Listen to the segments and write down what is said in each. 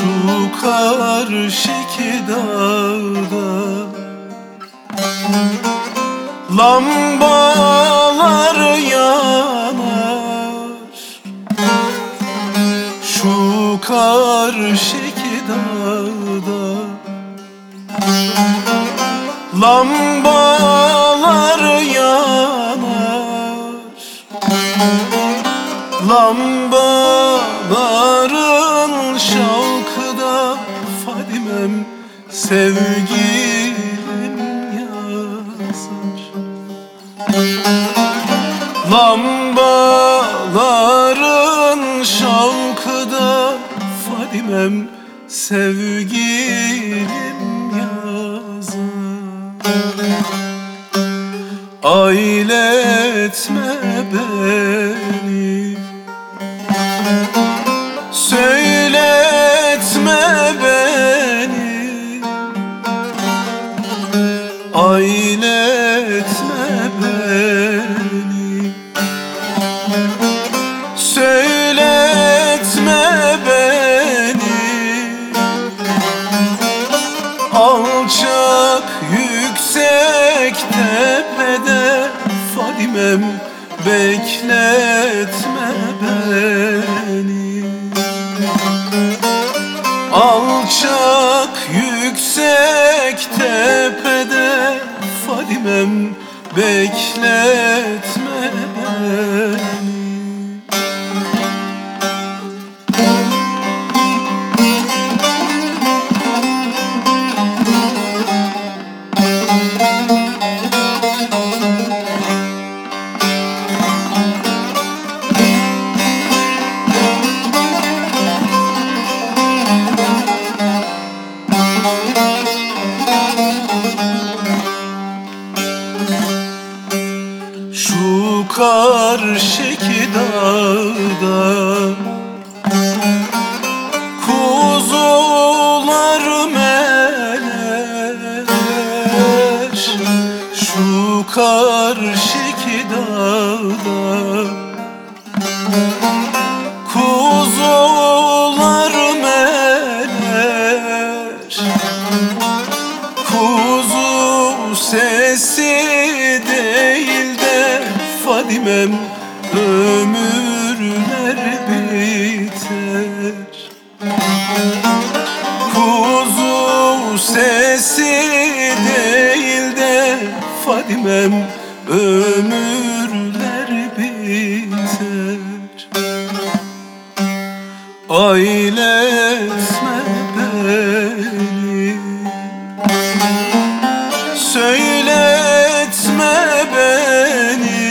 Şu karşıki dağda lambalar yanar. Şu karşıki dağda lambalar yanar. Lambaların şavkı da Fadimem sevgilim yazar. Lambaların şavkı da Fadimem sevgilim yazar. Ailetme beni, söyletme beni, ailetme beni, söyletme beni. Alçak yüksek tepede Fadimem bekletme beni. Alçak yüksek tepede Fadimem bekletme beni. Şu karşıki dağda kuzular meler. Şu karşıki dağda kuzular meler. Kuzu sesi değil de Fadimem ömürler biter. Kuzu sesi değil de Fadimem ömürler biter. Ailetme beni, söyletme beni,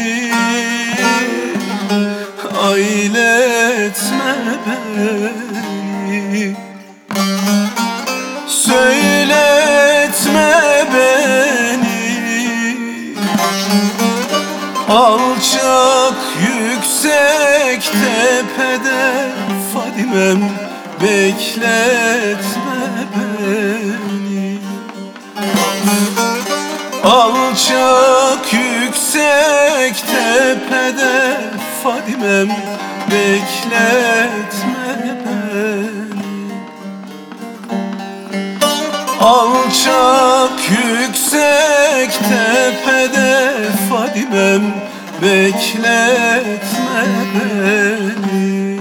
ailetme beni, söyletme beni. Alçak yüksek tepede Fadimem bekletme beni. Alçak yüksek tepede Fadimem bekletme beni. Alçak yüksek tepede Fadimem bekletme beni.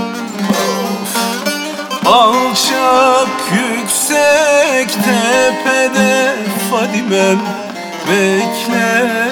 Alçak yüksek tepede Fadimem bekletme